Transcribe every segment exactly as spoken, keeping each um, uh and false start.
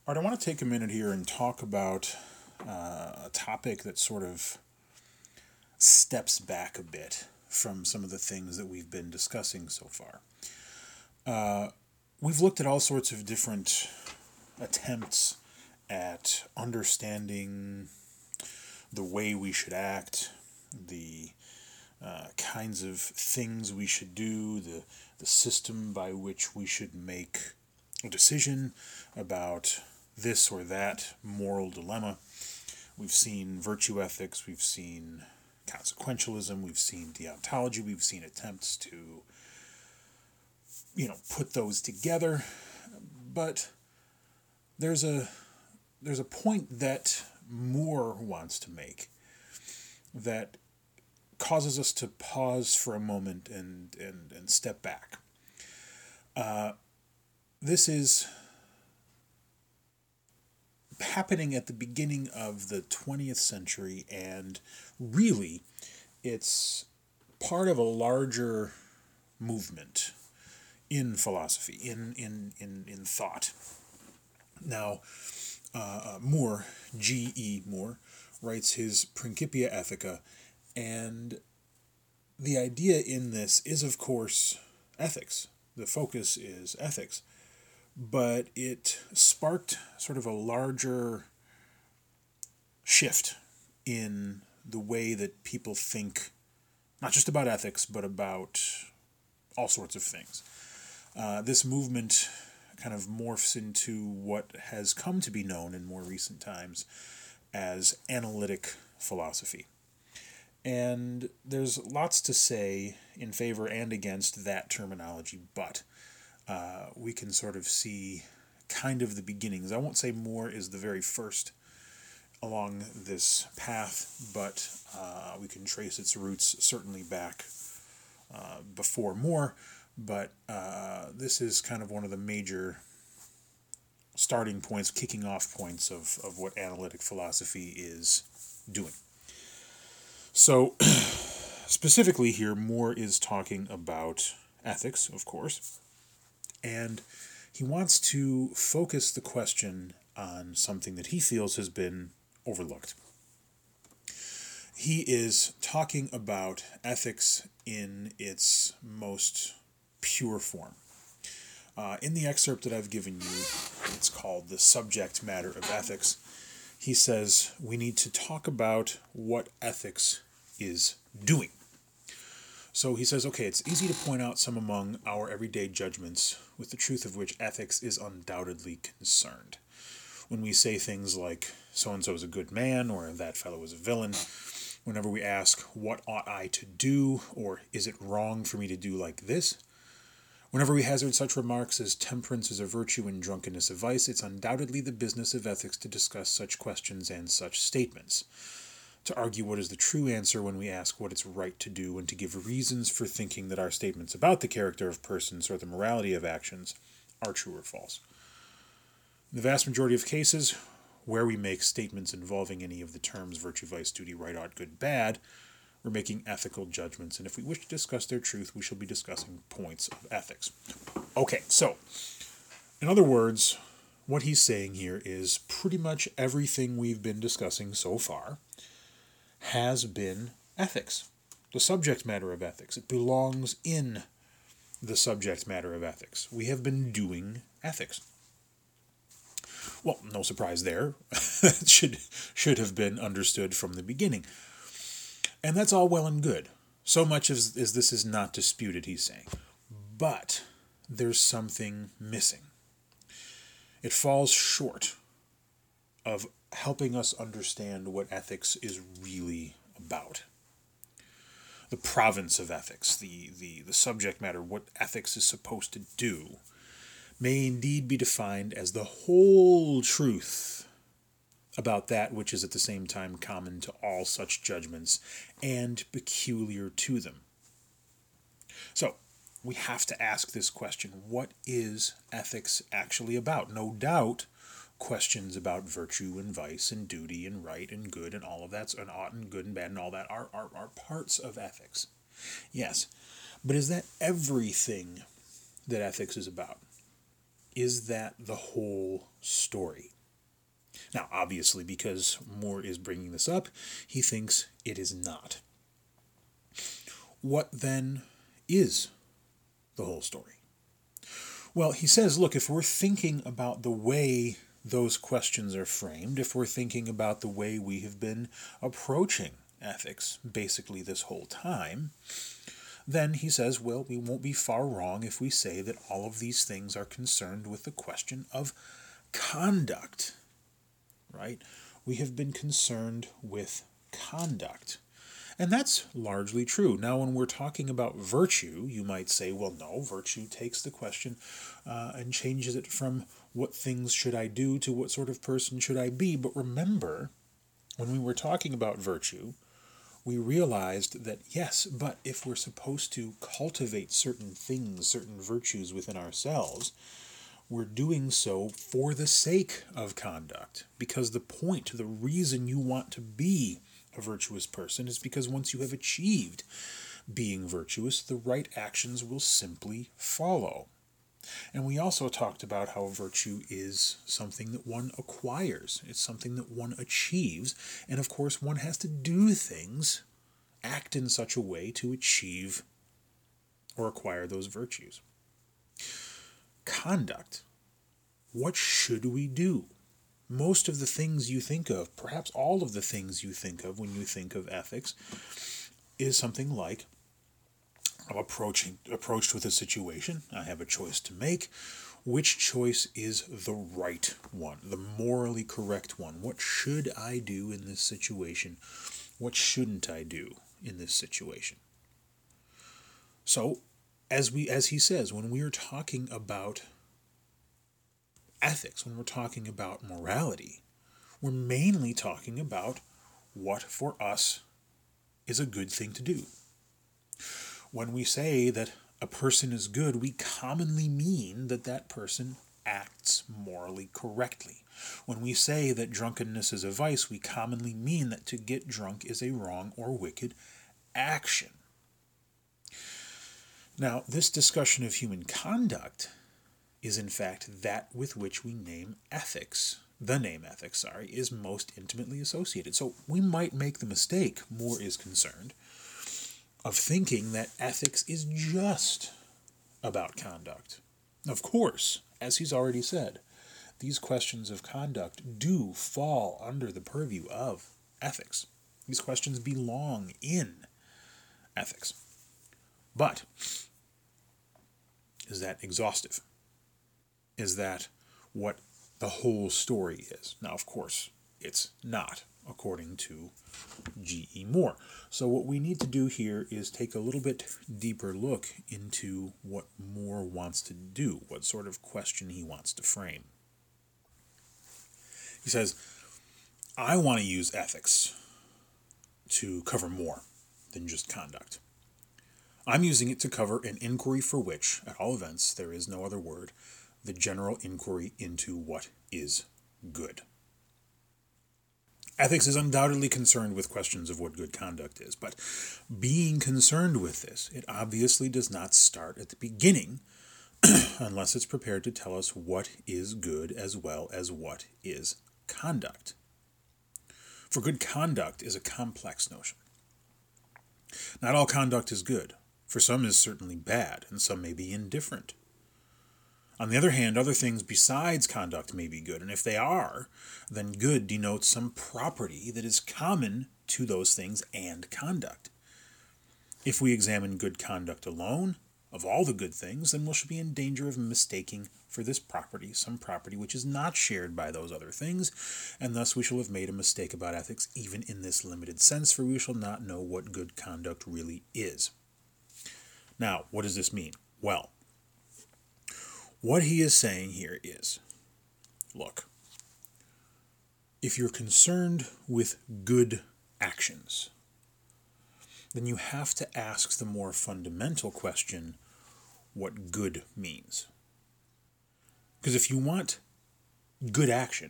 All right, I want to take a minute here and talk about uh, a topic that sort of steps back a bit from some of the things that we've been discussing so far. Uh, we've looked at all sorts of different attempts at understanding the way we should act, the uh, kinds of things we should do, the, the system by which we should make a decision about this or that moral dilemma. We've seen virtue ethics, we've seen consequentialism, we've seen deontology, we've seen attempts to, you know, put those together. But there's a there's a point that Moore wants to make that causes us to pause for a moment and, and, and step back. Uh, this is happening at the beginning of the twentieth century, and really it's part of a larger movement in philosophy, in, in, in, in thought. Now, uh, Moore, G E. Moore, writes his Principia Ethica, and the idea in this is, of course, ethics. The focus is ethics. But it sparked sort of a larger shift in the way that people think, not just about ethics, but about all sorts of things. Uh, this movement kind of morphs into what has come to be known in more recent times as analytic philosophy. And there's lots to say in favor and against that terminology, but uh, we can sort of see kind of the beginnings. I won't say Moore is the very first along this path, but uh, we can trace its roots certainly back uh, before Moore, but uh, this is kind of one of the major starting points, kicking off points of, of what analytic philosophy is doing. So, specifically here, Moore is talking about ethics, of course, and he wants to focus the question on something that he feels has been overlooked. He is talking about ethics in its most pure form. Uh, in the excerpt that I've given you, it's called The Subject Matter of Ethics. He says we need to talk about what ethics is doing. So he says, okay, it's easy to point out some among our everyday judgments with the truth of which ethics is undoubtedly concerned. When we say things like, so-and-so is a good man, or that fellow is a villain, whenever we ask, what ought I to do, or is it wrong for me to do like this? Whenever we hazard such remarks as temperance is a virtue and drunkenness a vice, it's undoubtedly the business of ethics to discuss such questions and such statements, to argue what is the true answer when we ask what it's right to do, and to give reasons for thinking that our statements about the character of persons or the morality of actions are true or false. In the vast majority of cases, where we make statements involving any of the terms virtue, vice, duty, right, ought, good, bad, we're making ethical judgments, and if we wish to discuss their truth, we shall be discussing points of ethics. Okay, so, in other words, what he's saying here is pretty much everything we've been discussing so far has been ethics, the subject matter of ethics. It belongs in the subject matter of ethics. We have been doing ethics. Well, no surprise there. It should, should have been understood from the beginning. And that's all well and good. So much as, as this is not disputed, he's saying. But there's something missing. It falls short of helping us understand what ethics is really about. The province of ethics, the, the, the subject matter, what ethics is supposed to do, may indeed be defined as the whole truth about that which is at the same time common to all such judgments and peculiar to them. So, we have to ask this question, what is ethics actually about? No doubt, questions about virtue and vice and duty and right and good and all of that, and ought and good and bad and all that are, are, are parts of ethics. Yes, but is that everything that ethics is about? Is that the whole story? Now, obviously, because Moore is bringing this up, he thinks it is not. What then is the whole story? Well, he says, look, if we're thinking about the way those questions are framed, if we're thinking about the way we have been approaching ethics basically this whole time, then he says, well, we won't be far wrong if we say that all of these things are concerned with the question of conduct, right? We have been concerned with conduct. And that's largely true. Now, when we're talking about virtue, you might say, well, no, virtue takes the question uh, and changes it from what things should I do to what sort of person should I be. But remember, when we were talking about virtue, we realized that, yes, but if we're supposed to cultivate certain things, certain virtues within ourselves, we're doing so for the sake of conduct. Because the point, the reason you want to be a virtuous person is because once you have achieved being virtuous, the right actions will simply follow. And we also talked about how virtue is something that one acquires. It's something that one achieves. And of course, one has to do things, act in such a way to achieve or acquire those virtues. Conduct. What should we do? Most of the things you think of, perhaps all of the things you think of when you think of ethics, is something like I'm approaching approached with a situation. I have a choice to make. Which choice is the right one, the morally correct one? What should I do in this situation? What shouldn't I do in this situation? So, as we as he says, when we are talking about ethics, when we're talking about morality, we're mainly talking about what for us is a good thing to do. When we say that a person is good, we commonly mean that that person acts morally correctly. When we say that drunkenness is a vice, we commonly mean that to get drunk is a wrong or wicked action. Now, this discussion of human conduct is in fact that with which we name ethics. The name ethics, sorry, is most intimately associated. So we might make the mistake, Moore is concerned, of thinking that ethics is just about conduct. Of course, as he's already said, these questions of conduct do fall under the purview of ethics. These questions belong in ethics. But is that exhaustive? Is that what the whole story is? Now, of course, it's not, according to G E. Moore. So what we need to do here is take a little bit deeper look into what Moore wants to do, what sort of question he wants to frame. He says, I want to use ethics to cover more than just conduct. I'm using it to cover an inquiry for which, at all events, there is no other word, the general inquiry into what is good. Ethics is undoubtedly concerned with questions of what good conduct is, but being concerned with this, it obviously does not start at the beginning unless it's prepared to tell us what is good as well as what is conduct. For good conduct is a complex notion. Not all conduct is good. For some is certainly bad, and some may be indifferent. On the other hand, other things besides conduct may be good, and if they are, then good denotes some property that is common to those things and conduct. If we examine good conduct alone, of all the good things, then we shall be in danger of mistaking for this property some property which is not shared by those other things, and thus we shall have made a mistake about ethics even in this limited sense, for we shall not know what good conduct really is. Now, what does this mean? Well, what he is saying here is, look, if you're concerned with good actions, then you have to ask the more fundamental question, what good means. Because if you want good action,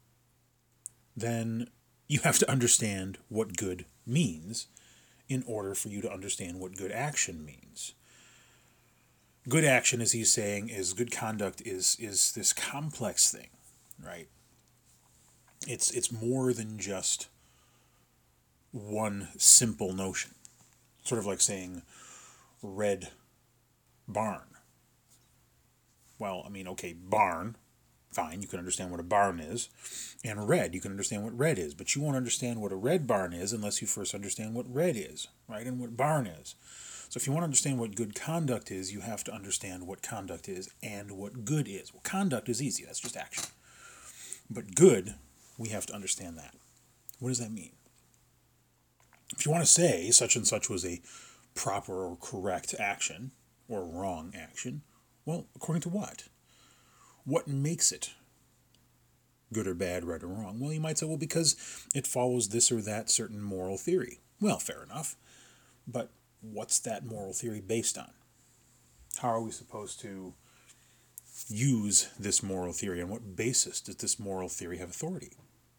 then you have to understand what good means in order for you to understand what good action means. Good action, as he's saying, is good conduct is is this complex thing, right? It's it's more than just one simple notion. Sort of like saying red barn. Well, I mean, okay, barn, fine, you can understand what a barn is. And red, you can understand what red is. But you won't understand what a red barn is unless you first understand what red is, right? And what barn is. So if you want to understand what good conduct is, you have to understand what conduct is and what good is. Well, conduct is easy, that's just action. But good, we have to understand that. What does that mean? If you want to say such and such was a proper or correct action, or wrong action, well, according to what? What makes it good or bad, right or wrong? Well, you might say, well, because it follows this or that certain moral theory. Well, fair enough. But what's that moral theory based on? How are we supposed to use this moral theory? On what basis does this moral theory have authority?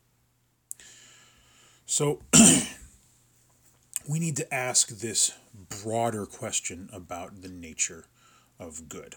So we need to ask this broader question about the nature of good.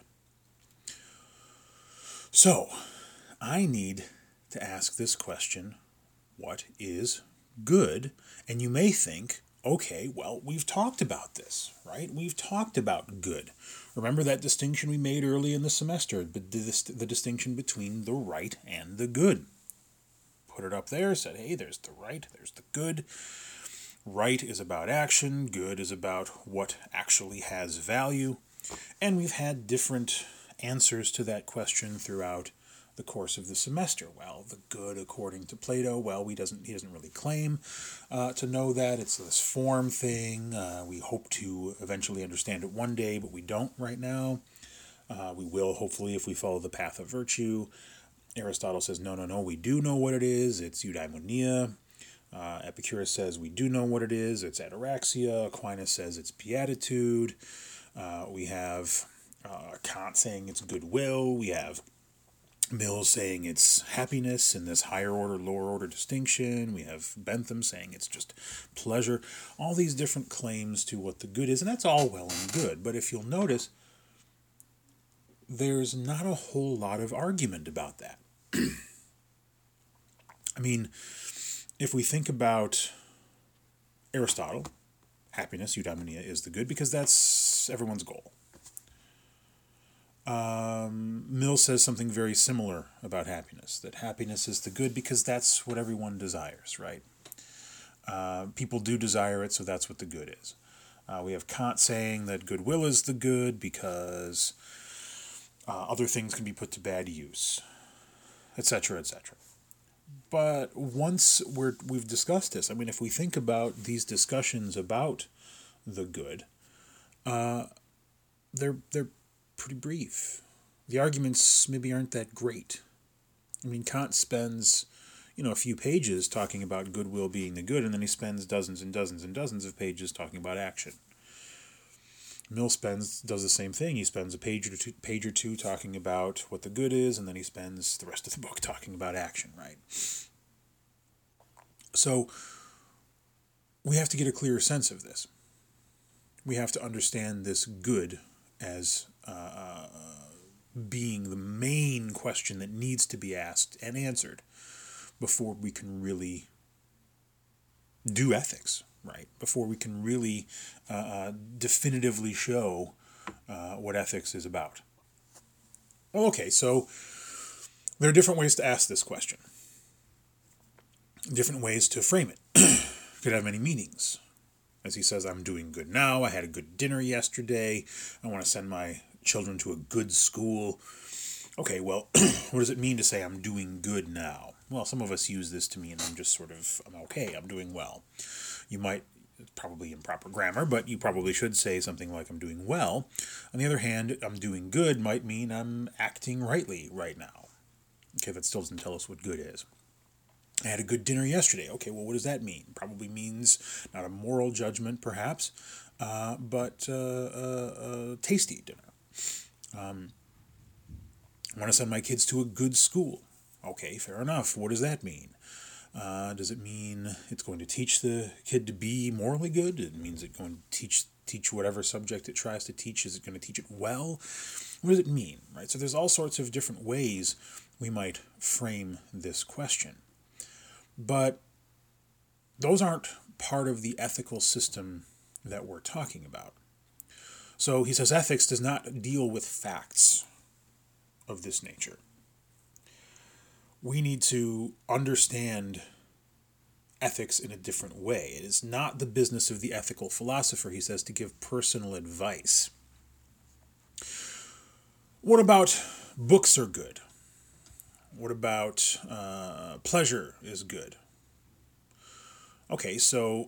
So I need to ask this question, what is good? And you may think, okay, well, we've talked about this, right? We've talked about good. Remember that distinction we made early in the semester, the, the, the distinction between the right and the good. Put it up there, said, hey, there's the right, there's the good. Right is about action, good is about what actually has value. And we've had different answers to that question throughout the course of the semester. Well, the good, according to Plato, well, we doesn't he doesn't really claim uh, to know that. It's this form thing. Uh, we hope to eventually understand it one day, but we don't right now. Uh, we will, hopefully, if we follow the path of virtue. Aristotle says, no, no, no, we do know what it is. It's eudaimonia. Uh, Epicurus says we do know what it is. It's ataraxia. Aquinas says it's beatitude. Uh, we have uh, Kant saying it's goodwill. We have Mill saying it's happiness in this higher order, lower order distinction. We have Bentham saying it's just pleasure. All these different claims to what the good is, and that's all well and good. But if you'll notice, there's not a whole lot of argument about that. I mean, if we think about Aristotle, happiness, eudaimonia, is the good because that's everyone's goal. Um, Mill says something very similar about happiness, that happiness is the good because that's what everyone desires, right? Uh, people do desire it, so that's what the good is. Uh, we have Kant saying that goodwill is the good because uh, other things can be put to bad use, et cetera, et cetera. But once we're, we've discussed this, I mean, if we think about these discussions about the good, uh, they're they're pretty brief. The arguments maybe aren't that great. I mean, Kant spends, you know, a few pages talking about goodwill being the good, and then he spends dozens and dozens and dozens of pages talking about action. Mill spends does the same thing. He spends a page or two, page or two talking about what the good is, and then he spends the rest of the book talking about action, right? So we have to get a clearer sense of this. We have to understand this good as uh, being the main question that needs to be asked and answered before we can really do ethics, right? Before we can really uh, definitively show uh, what ethics is about. Well, okay, so there are different ways to ask this question. Different ways to frame it. Could have many meanings. As he says, I'm doing good now. I had a good dinner yesterday. I want to send my children to a good school. Okay, well, what does it mean to say I'm doing good now? Well, some of us use this to mean I'm just sort of, I'm okay, I'm doing well. You might, probably improper grammar, but you probably should say something like I'm doing well. On the other hand, I'm doing good might mean I'm acting rightly right now. Okay, that still doesn't tell us what good is. I had a good dinner yesterday. Okay, well, what does that mean? Probably means not a moral judgment, perhaps, uh, but uh, a, a tasty dinner. Um, I want to send my kids to a good school. Okay, fair enough. What does that mean? Uh, does it mean it's going to teach the kid to be morally good? It means it's going to teach teach whatever subject it tries to teach. Is it going to teach it well? What does it mean? Right. So there's all sorts of different ways we might frame this question. But those aren't part of the ethical system that we're talking about. So he says ethics does not deal with facts of this nature. We need to understand ethics in a different way. It is not the business of the ethical philosopher, he says, to give personal advice. What about books are good? What about uh, pleasure is good? Okay, so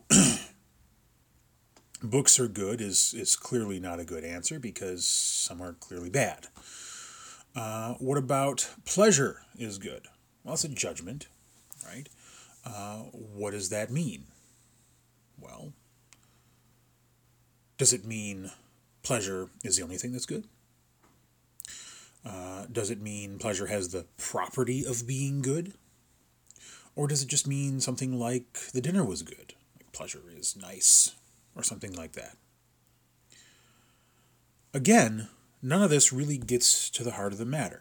books are good is, is clearly not a good answer because some are clearly bad. Uh, what about pleasure is good? Well, it's a judgment, right? Uh, what does that mean? Well, does it mean pleasure is the only thing that's good? Uh, does it mean pleasure has the property of being good? Or does it just mean something like the dinner was good? Like pleasure is nice, or something like that. Again, none of this really gets to the heart of the matter.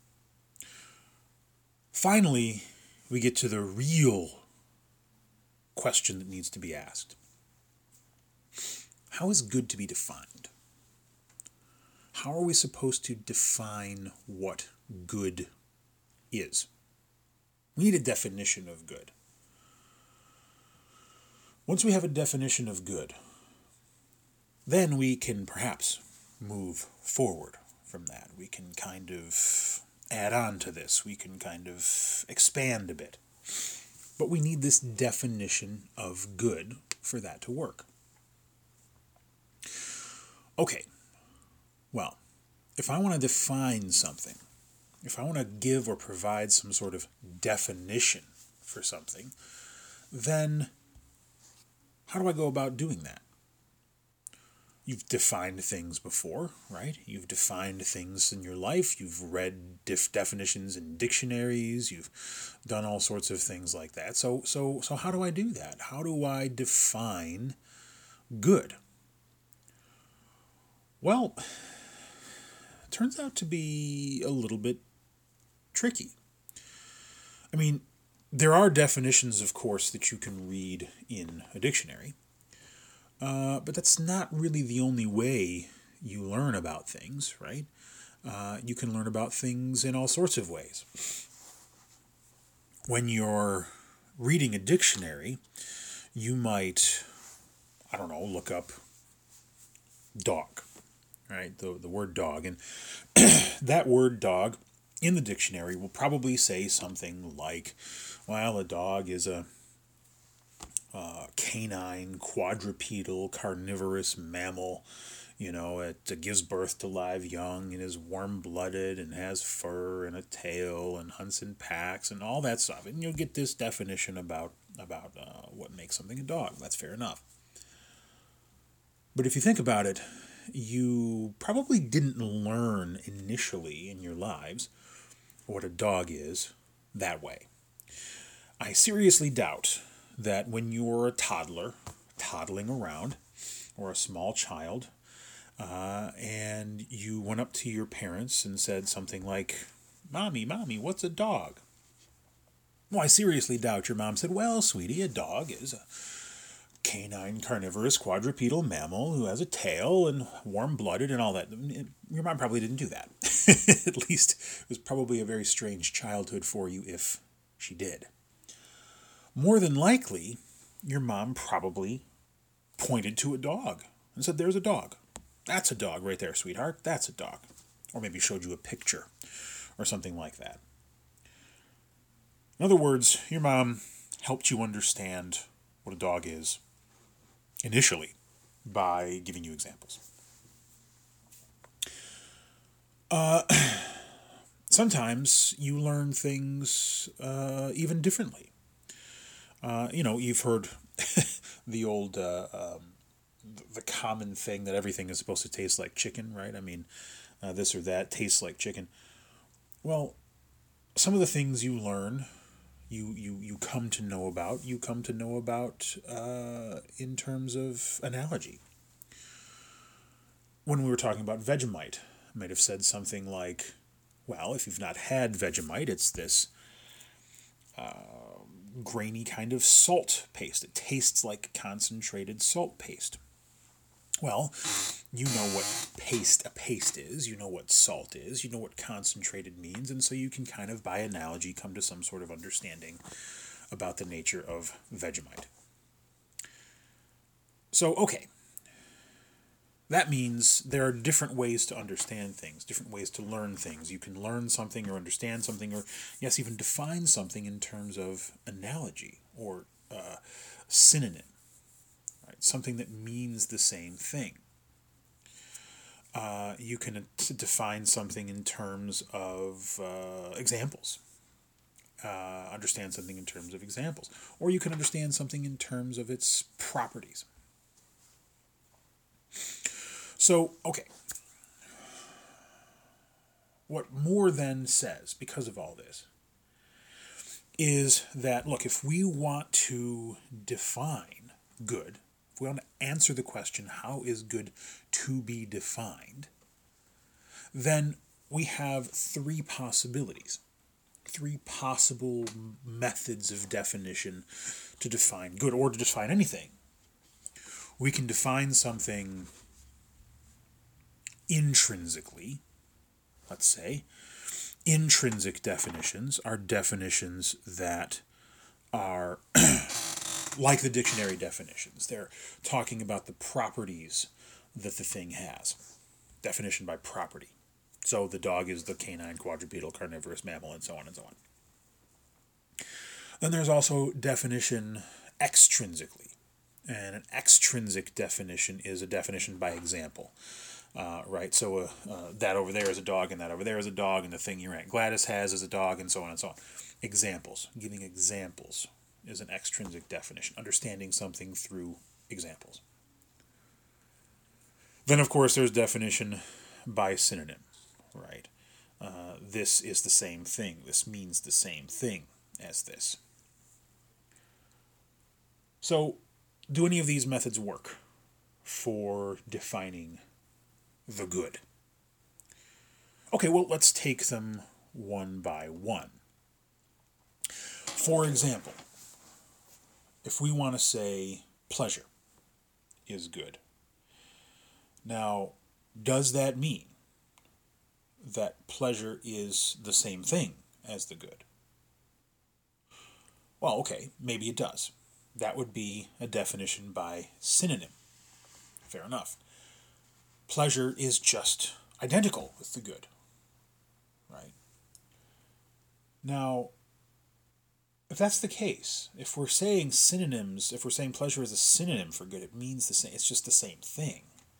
Finally, we get to the real question that needs to be asked. How is good to be defined? How are we supposed to define what good is? We need a definition of good. Once we have a definition of good, then we can perhaps move forward from that. We can kind of add on to this. We can kind of expand a bit. But we need this definition of good for that to work. Okay, well, if I want to define something, if I want to give or provide some sort of definition for something, then how do I go about doing that? You've defined things before, right? You've defined things in your life. You've read dif- definitions in dictionaries. You've done all sorts of things like that. So, so, so how do I do that? How do I define good? Well, it turns out to be a little bit tricky. I mean, there are definitions, of course, that you can read in a dictionary. Uh, but that's not really the only way you learn about things, right? Uh, you can learn about things in all sorts of ways. When you're reading a dictionary, you might, I don't know, look up dog, right? The, the word dog. And that word dog in the dictionary will probably say something like, well, a dog is a Uh, canine, quadrupedal, carnivorous mammal. You know, it, it gives birth to live young and is warm-blooded and has fur and a tail and hunts in packs and all that stuff. And you'll get this definition about, about uh, what makes something a dog. That's fair enough. But if you think about it, you probably didn't learn initially in your lives what a dog is that way. I seriously doubt that when you were a toddler, toddling around, or a small child, uh, and you went up to your parents and said something like, Mommy, Mommy, what's a dog? Well, I seriously doubt your mom said, well, sweetie, a dog is a canine, carnivorous, quadrupedal mammal who has a tail and warm-blooded and all that. Your mom probably didn't do that. At least it was probably a very strange childhood for you if she did. More than likely, your mom probably pointed to a dog and said, there's a dog. That's a dog right there, sweetheart. That's a dog. Or maybe showed you a picture or something like that. In other words, your mom helped you understand what a dog is initially by giving you examples. Uh, sometimes you learn things uh, even differently. Uh, you know, you've heard the old, uh, um, the common thing that everything is supposed to taste like chicken, right? I mean, uh, this or that tastes like chicken. Well, some of the things you learn, you, you, you come to know about, you come to know about uh, in terms of analogy. When we were talking about Vegemite, I might have said something like, well, if you've not had Vegemite, it's this Uh, grainy kind of salt paste. It tastes like concentrated salt paste. Well, you know what paste a paste is, you know what salt is, you know what concentrated means, and so you can kind of, by analogy, come to some sort of understanding about the nature of Vegemite. So, okay. That means there are different ways to understand things, different ways to learn things. You can learn something or understand something or, yes, even define something in terms of analogy or uh, synonym. Right? Something that means the same thing. Uh, you can define something in terms of uh, examples. Uh, understand something in terms of examples. Or you can understand something in terms of its properties. So, okay. What Moore then says, because of all this, is that, look, if we want to define good, if we want to answer the question, how is good to be defined, then we have three possibilities, three possible methods of definition to define good, or to define anything. We can define something intrinsically, let's say. Intrinsic definitions are definitions that are like the dictionary definitions. They're talking about the properties that the thing has. Definition by property. So the dog is the canine quadrupedal carnivorous mammal, and so on and so on. Then there's also definition extrinsically. And an extrinsic definition is a definition by example. Uh, right, so uh, uh, that over there is a dog, and that over there is a dog, and the thing your Aunt Gladys has is a dog, and so on and so on. Examples. Giving examples is an extrinsic definition. Understanding something through examples. Then, of course, there's definition by synonym. Right. Uh, this is the same thing. This means the same thing as this. So, do any of these methods work for defining the good? Okay, well, let's take them one by one. For example, if we want to say pleasure is good, now, does that mean that pleasure is the same thing as the good? Well, okay, maybe it does. That would be a definition by synonym. Fair enough. Pleasure is just identical with the good, right? Now, if that's the case, if we're saying synonyms, if we're saying pleasure is a synonym for good, it means the same, it's just the same thing.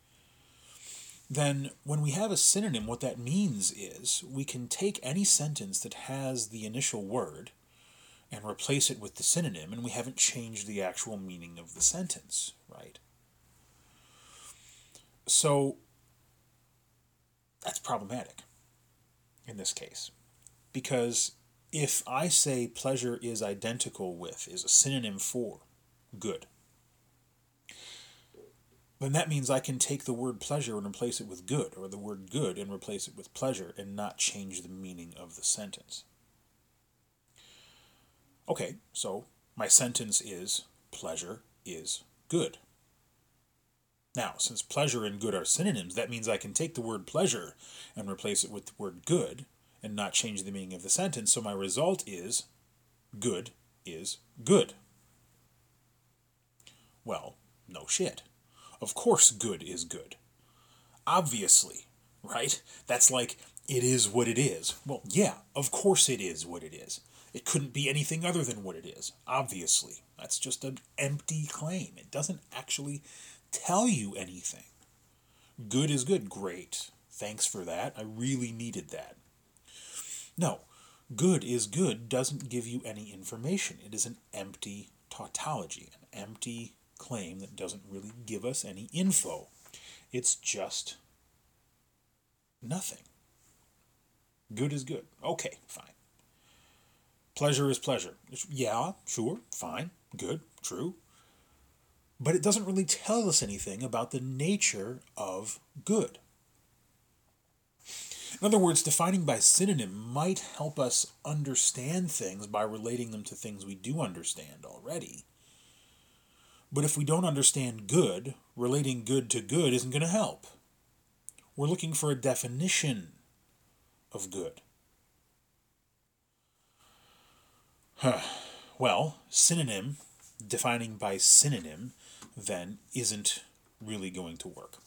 Then when we have a synonym, what that means is we can take any sentence that has the initial word and replace it with the synonym, and we haven't changed the actual meaning of the sentence, right? So that's problematic in this case, because if I say pleasure is identical with, is a synonym for good, then that means I can take the word pleasure and replace it with good, or the word good and replace it with pleasure, and not change the meaning of the sentence. Okay, so my sentence is pleasure is good. Now, since pleasure and good are synonyms, that means I can take the word pleasure and replace it with the word good and not change the meaning of the sentence, so my result is good is good. Well, no shit. Of course good is good. Obviously, right? That's like, it is what it is. Well, yeah, of course it is what it is. It couldn't be anything other than what it is. Obviously. That's just an empty claim. It doesn't actually tell you anything. Good is good. Great. Thanks for that. I really needed that. No. Good is good doesn't give you any information. It is an empty tautology, an empty claim that doesn't really give us any info. It's just nothing. Good is good. Okay, fine. Pleasure is pleasure. Yeah, sure, fine, good, true. But it doesn't really tell us anything about the nature of good. In other words, defining by synonym might help us understand things by relating them to things we do understand already. But if we don't understand good, relating good to good isn't going to help. We're looking for a definition of good. Huh. Well, synonym, defining by synonym, then, isn't really going to work.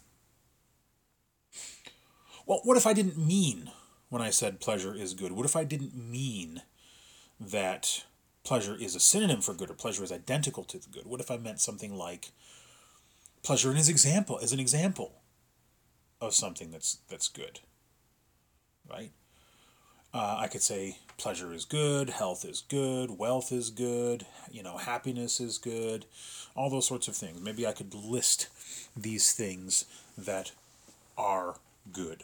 Well, what if I didn't mean when I said pleasure is good? What if I didn't mean that pleasure is a synonym for good or pleasure is identical to the good? What if I meant something like pleasure in his example, as an example of something that's that's good, right? Uh, I could say pleasure is good, health is good, wealth is good, you know, happiness is good, all those sorts of things. Maybe I could list these things that are good.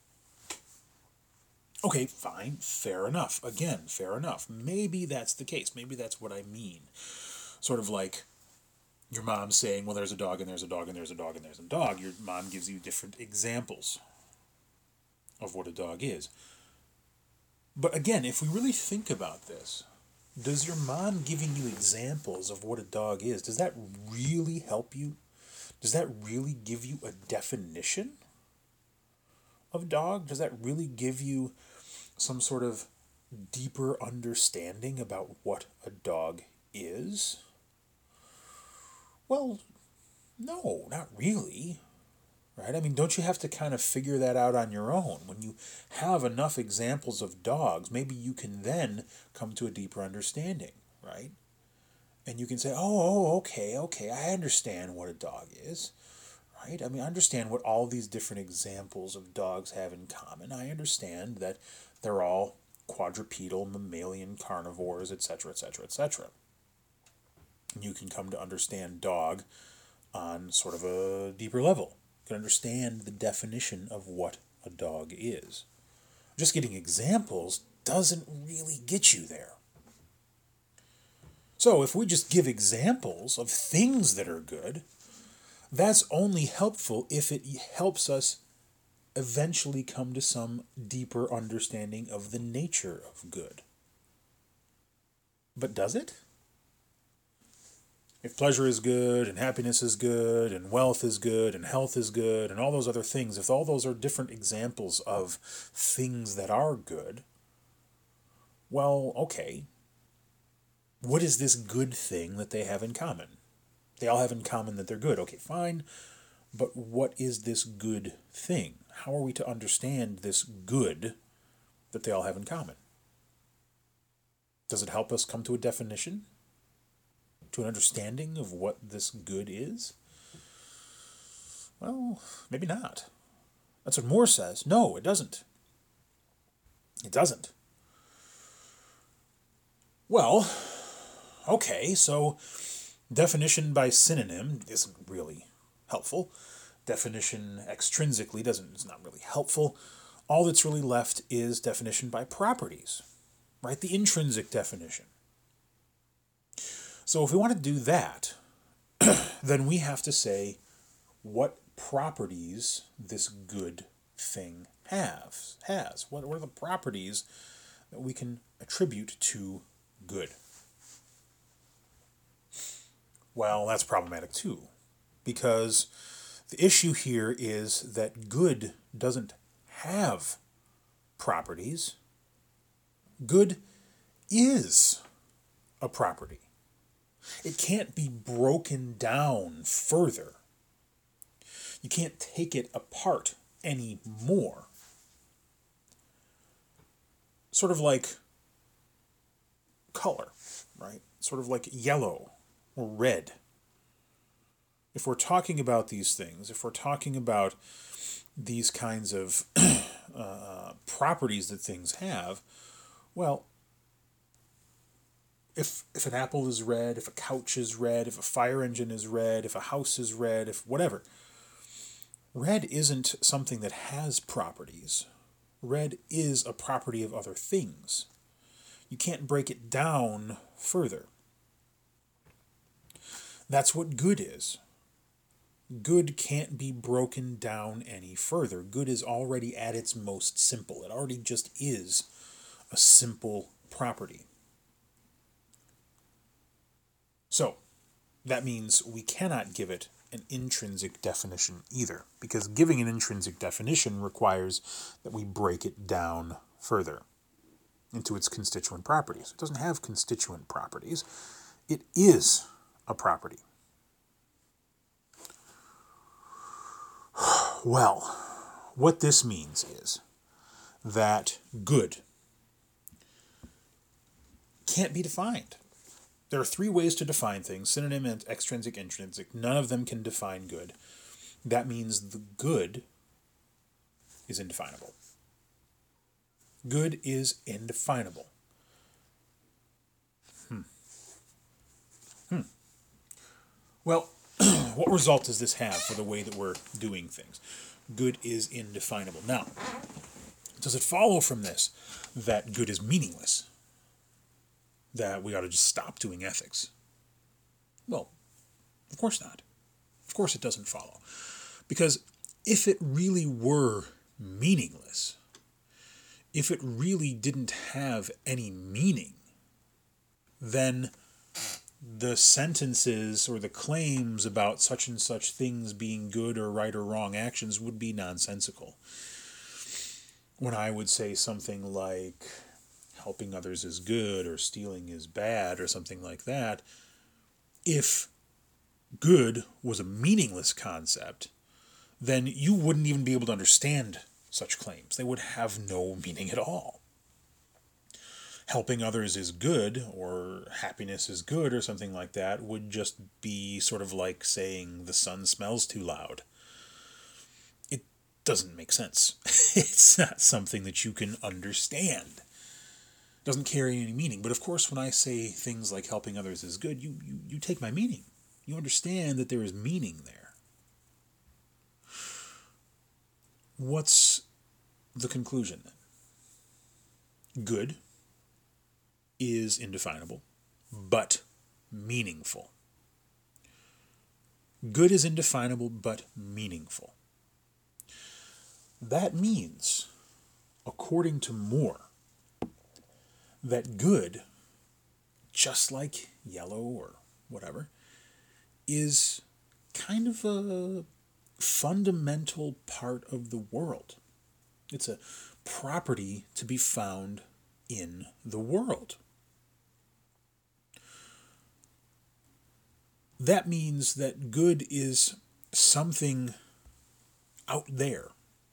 Okay, fine, fair enough. Again, fair enough. Maybe that's the case. Maybe that's what I mean. Sort of like your mom saying, well, there's a dog and there's a dog and there's a dog and there's a dog. Your mom gives you different examples of what a dog is. But again, if we really think about this, does your mom giving you examples of what a dog is, does that really help you? Does that really give you a definition of dog? Does that really give you some sort of deeper understanding about what a dog is? Well, no, not really. Right? I mean, don't you have to kind of figure that out on your own? When you have enough examples of dogs, maybe you can then come to a deeper understanding, right? And you can say, oh, oh, okay, okay, I understand what a dog is, right? I mean, I understand what all these different examples of dogs have in common. I understand that they're all quadrupedal, mammalian carnivores, et cetera, et cetera, et cetera. You can come to understand dog on sort of a deeper level. You can understand the definition of what a dog is. Just getting examples doesn't really get you there. So if we just give examples of things that are good, that's only helpful if it helps us eventually come to some deeper understanding of the nature of good. But does it? If pleasure is good, and happiness is good, and wealth is good, and health is good, and all those other things, if all those are different examples of things that are good, well, okay, what is this good thing that they have in common? They all have in common that they're good. Okay, fine, but what is this good thing? How are we to understand this good that they all have in common? Does it help us come to a definition? To an understanding of what this good is? Well, maybe not. That's what Moore says. No, it doesn't. It doesn't. Well, okay, so definition by synonym isn't really helpful. Definition extrinsically doesn't is not really helpful. All that's really left is definition by properties, right? The intrinsic definition. So if we want to do that, then we have to say what properties this good thing has. has. What are the properties that we can attribute to good? Well, that's problematic too, because the issue here is that good doesn't have properties. Good is a property. It can't be broken down further. You can't take it apart anymore. Sort of like color, right? Sort of like yellow or red. If we're talking about these things, if we're talking about these kinds of uh, properties that things have, well, If if an apple is red, if a couch is red, if a fire engine is red, if a house is red, if whatever. Red isn't something that has properties. Red is a property of other things. You can't break it down further. That's what good is. good can't be broken down any further. Good is already at its most simple. It already just is a simple property. So, that means we cannot give it an intrinsic definition either, because giving an intrinsic definition requires that we break it down further into its constituent properties. It doesn't have constituent properties. It is a property. Well, what this means is that good can't be defined. There are three ways to define things: synonym, and extrinsic, intrinsic. None of them can define good. That means the good is indefinable. Good is indefinable. Hmm. Hmm. Well, what result does this have for the way that we're doing things? Good is indefinable. Now, does it follow from this that good is meaningless? That we ought to just stop doing ethics? Well, of course not. Of course it doesn't follow. Because if it really were meaningless, if it really didn't have any meaning, then the sentences or the claims about such and such things being good or right or wrong actions would be nonsensical. When I would say something like, helping others is good or stealing is bad or something like that, if good was a meaningless concept, then you wouldn't even be able to understand such claims. They would have no meaning at all. Helping others is good or happiness is good or something like that would just be sort of like saying the sun smells too loud. It doesn't make sense. It's not something that you can understand. Doesn't carry any meaning. But of course, when I say things like helping others is good, you, you, you take my meaning. You understand that there is meaning there. What's the conclusion then? Good is indefinable, but meaningful. Good is indefinable, but meaningful. That means, according to Moore, that good, just like yellow or whatever, is kind of a fundamental part of the world. It's a property to be found in the world. That means that good is something out there.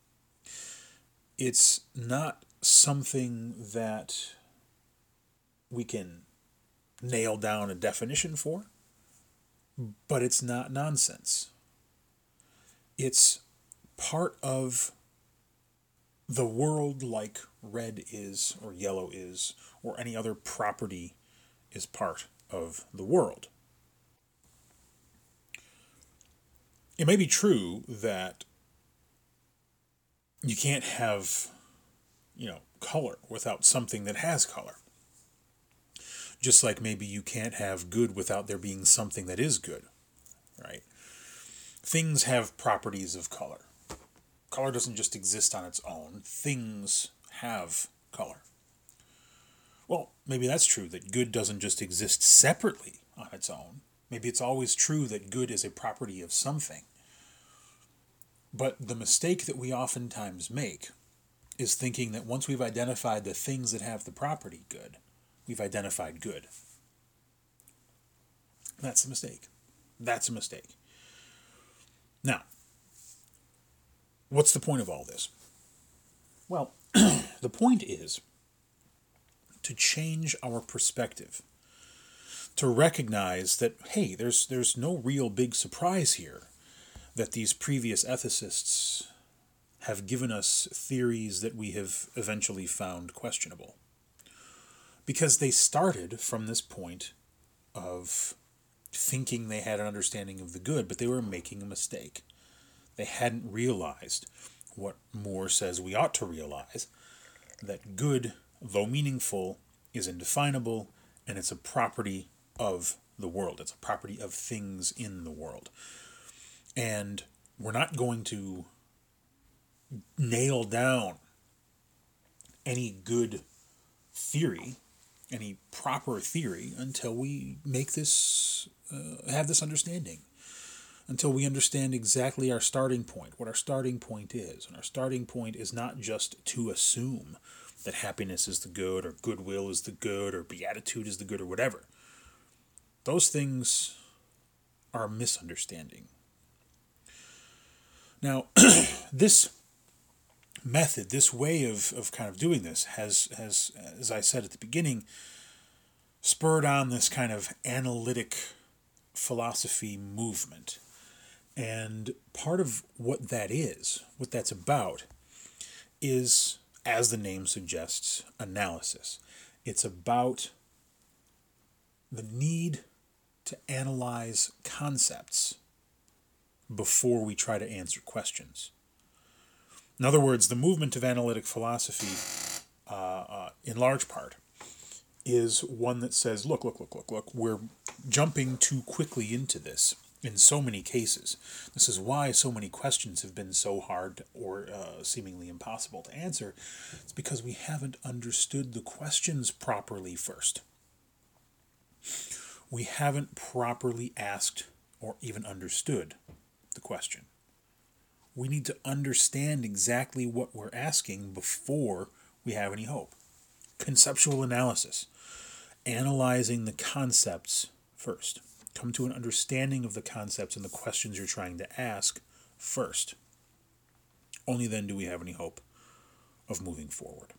It's not something that we can nail down a definition for, but it's not nonsense. It's part of the world like red is, or yellow is, or any other property is part of the world. It may be true that you can't have, you know, color without something that has color. Just like maybe you can't have good without there being something that is good, right? Things have properties of color. Color doesn't just exist on its own. Things have color. Well, maybe that's true, that good doesn't just exist separately on its own. Maybe it's always true that good is a property of something. But the mistake that we oftentimes make is thinking that once we've identified the things that have the property good, we've identified good. That's a mistake. That's a mistake. Now, what's the point of all this? Well, the point is to change our perspective, to recognize that, hey, there's there's no real big surprise here that these previous ethicists have given us theories that we have eventually found questionable. Because they started from this point of thinking they had an understanding of the good, but they were making a mistake. They hadn't realized what Moore says we ought to realize, that good, though meaningful, is indefinable, and it's a property of the world. It's a property of things in the world. And we're not going to nail down any good theory, any proper theory, until we make this, uh, have this understanding. Until we understand exactly our starting point, what our starting point is. And our starting point is not just to assume that happiness is the good, or goodwill is the good, or beatitude is the good, or whatever. Those things are a misunderstanding. Now, this method, this way of, of kind of doing this has, has, as I said at the beginning, spurred on this kind of analytic philosophy movement. And part of what that is, what that's about, is, as the name suggests, analysis. It's about the need to analyze concepts before we try to answer questions. In other words, the movement of analytic philosophy, uh, uh, in large part, is one that says, look, look, look, look, look, we're jumping too quickly into this in so many cases. This is why so many questions have been so hard or uh, seemingly impossible to answer. It's because we haven't understood the questions properly first. We haven't properly asked or even understood the question. We need to understand exactly what we're asking before we have any hope. Conceptual analysis. Analyzing the concepts first. Come to an understanding of the concepts and the questions you're trying to ask first. Only then do we have any hope of moving forward.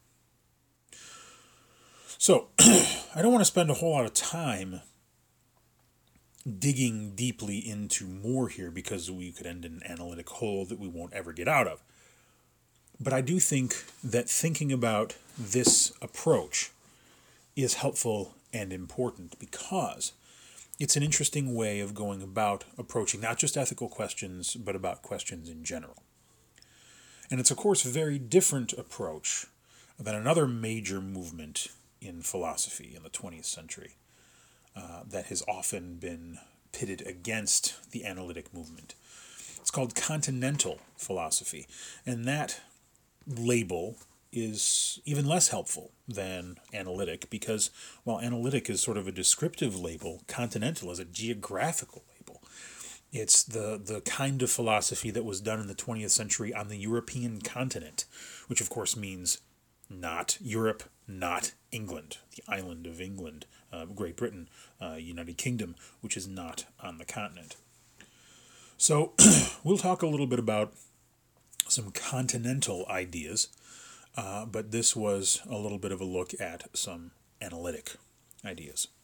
So, I don't want to spend a whole lot of time digging deeply into more here, because we could end in an analytic hole that we won't ever get out of. But I do think that thinking about this approach is helpful and important, because it's an interesting way of going about approaching not just ethical questions, but about questions in general. And it's, of course, a very different approach than another major movement in philosophy in the twentieth century uh, that has often been pitted against the analytic movement. It's called continental philosophy, and that label is even less helpful than analytic, because while analytic is sort of a descriptive label, continental is a geographical label. It's the, the kind of philosophy that was done in the twentieth century on the European continent, which of course means not Europe, not England, the island of England, uh, Great Britain, uh, United Kingdom, which is not on the continent. So we'll talk a little bit about some continental ideas, uh, but this was a little bit of a look at some analytic ideas.